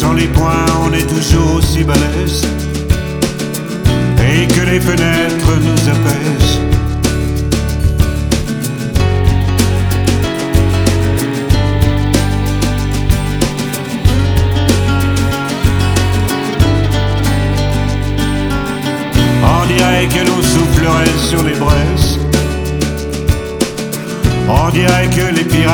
sans les poings, on est toujours aussi balèze, et que les fenêtres nous apaisent. On dirait que l'on soufflerait sur les braises, on dirait que les pirates